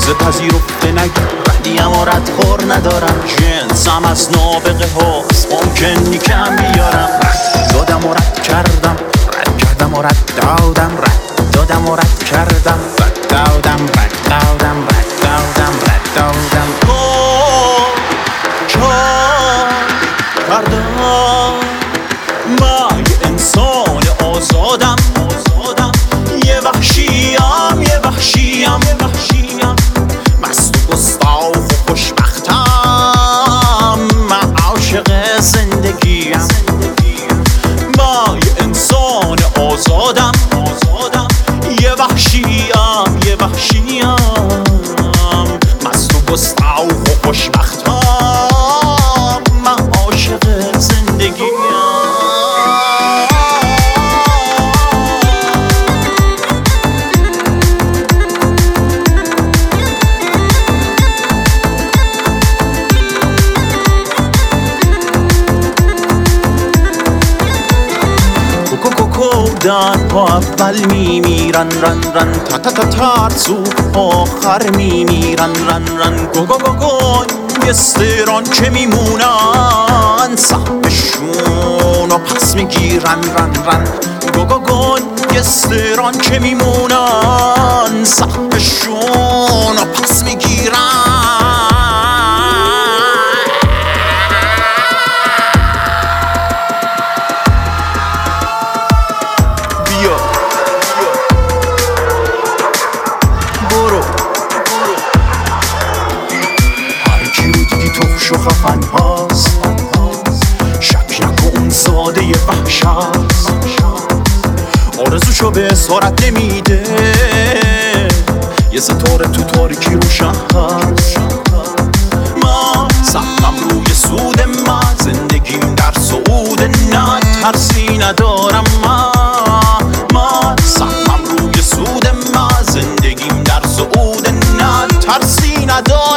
پذیرفته نگی ردیم و ردخور ندارم جنسم از نابغه هاست ممکن کم بیارم رد دادم و رد کردم و رد دادم رد دادم و رد کردم رد دادم رد دادم رد دادم رد دادم کردم من یه انسان آزادم یه وحشیم مست و گستاخ و خوشبختم من عاشق زندگیم من یه انسان آزادم یه وحشیم مست و گستاخ و خوشبختم من عاشق زندگیم دن پا اول میمیرن رن تا تا تا ترسو آخر میمیرن رن گستران که میمونن سهمشون و پس میگیرن رن گستران که میمونن سهمشون و پس میگیرن و خفن هاست شک نکن اون زاده وحش هست آرزوشو به اسارت نمیده یه ستاره تو تاریکی روشن هست من سهمم روی سود من زندگیم در سعود نه ترسی ندارم من سهمم روی سود من زندگیم در سعود نه ترسی ندارم